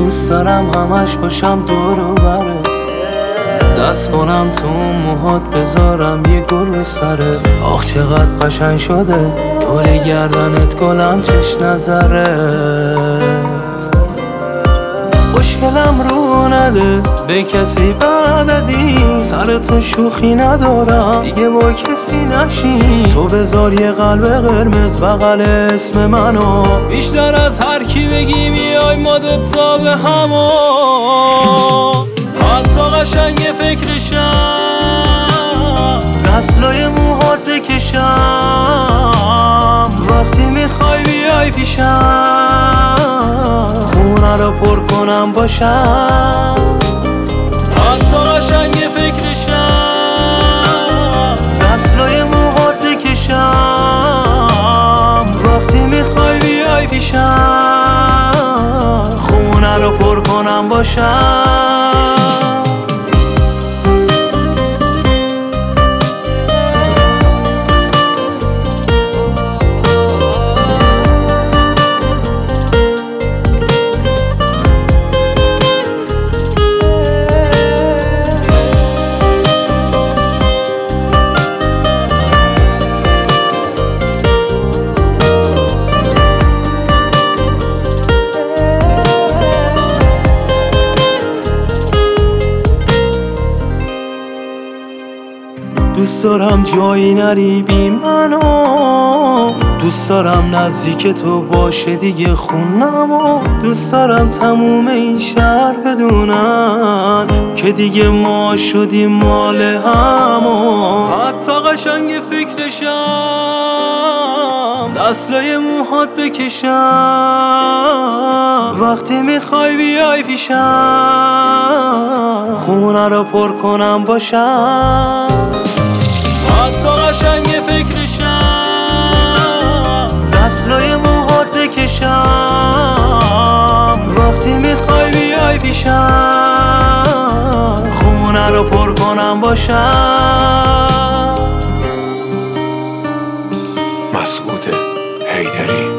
دوست دارم همش باشم دور و برت، دست کنم تو موهات بذارم یه گل رو سرت. آخ چقدر قشنگ شده دور گردنت گلم چش نظرت. مشکلم رو نده به کسی بعد از این، سر تو شوخی ندارم دیگه با کسی نشین. تو بذار یه قلب قرمز بغل اسم منو، بیشتر از هر کی بگی میای ما دوتا به همو. حتی قشنگ فکرشم دستلای موهات بکشم، وقتی میخوای بیای پیشم خونه رو پر کنم باشم. حتی قشنگ فکرشم دستلای موهات بکشم، وقتی میخوای بیای پیشم خونه رو پر کنم باشم. دوست دارم جایی نری بی منو، دوست دارم نزدیک تو باشه دیگه خونمو. دوست دارم تموم این شهر بدونن که دیگه ما شدیم مال همو. حتی قشنگ فکرشم دستلای موهات بکشم، وقتی میخوای بیای پیشم خونه رو پر کنم باشم. حتی قشنگ فکرشم دستلای موهات بکشم، وقتی میخوای بیای پیشم خونه رو پر کنم باشم. مسعود حیدری.